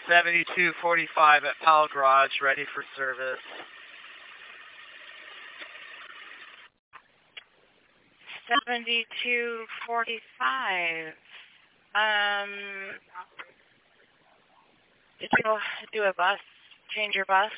7245 at Powell Garage, ready for service. 7245. Did you do a bus? Change your bus?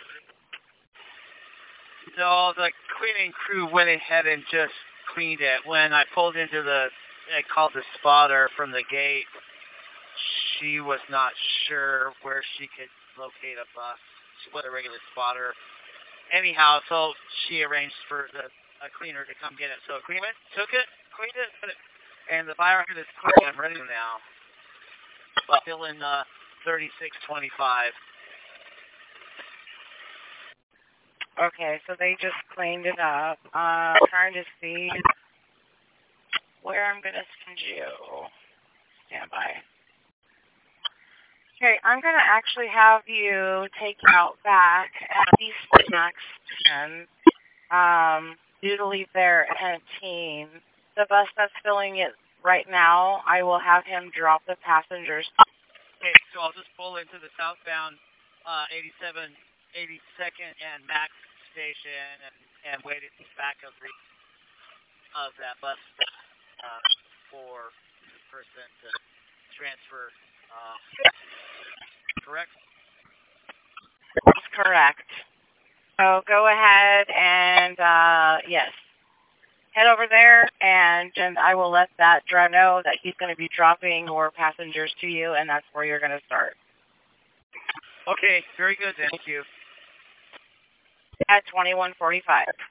No, the cleaning crew went ahead and just cleaned it. When I pulled into I called the spotter from the gate. She was not sure where she could locate a bus. She was a regular spotter. Anyhow, so she arranged for a cleaner to come get it. So a cleaner took it, cleaned it, put it, and the fire record is clean and ready now. Still in 3625. Okay, so they just cleaned it up. Trying to see where I'm going to send you. Stand by. Okay, I'm going to actually have you take out back at East Max 10. Due to leave there at 10. The bus that's filling it right now, I will have him drop the passengers. Okay, so I'll just pull into the southbound 82nd and Max station and wait at the back of that bus for the person to transfer. Correct? That's correct. So go ahead and, yes, head over there, and I will let that driver know that he's going to be dropping more passengers to you, and that's where you're going to start. Okay, very good. Thank you. At 2145.